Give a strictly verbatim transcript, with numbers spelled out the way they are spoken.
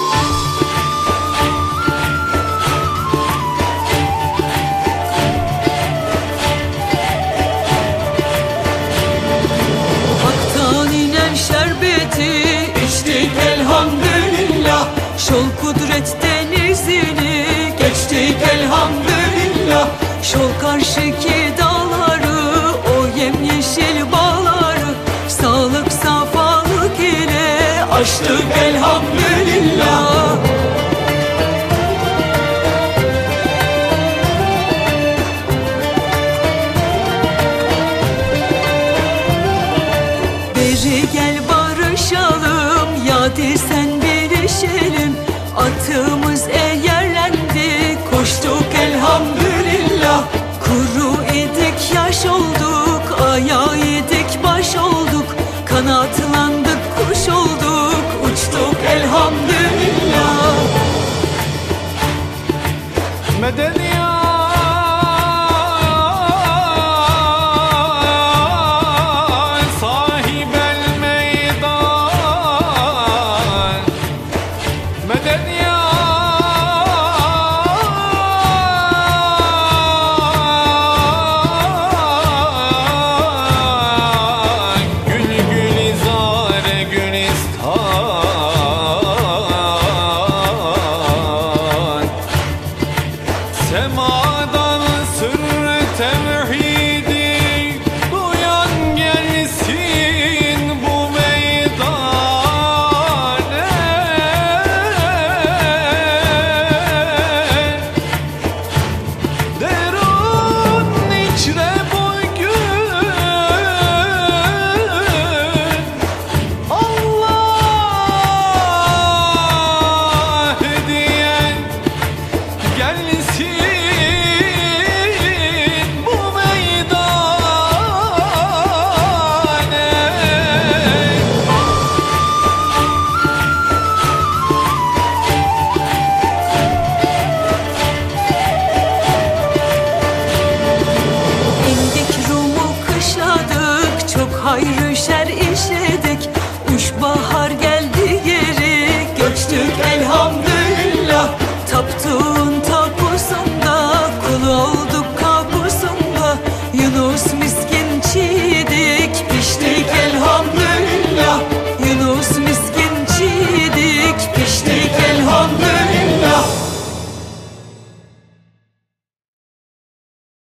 Şol kudret denizini geçtik elhamdülillah. Şol karşıki dağları, o yemyeşil bağları, sağlık safalık ile açtık elhamdülillah. Beri gel barışalım, yadi sen birişelim. Atımız eğerlendi, koştuk elhamdülillah. Kuru idik, yaş olduk, ayağı idik, baş olduk. Kanatlandık, kuş olduk, uçtuk elhamdülillah. Medeniyet sahibel meydan, medeniyet gül gülizare gülistan, semadan sırrı tevhidi duyan gelsin bu meydane. Derun içre bugün Allah hediyen gelsin bu meydane. İndik Rum'u kışladık, çok hayrı şer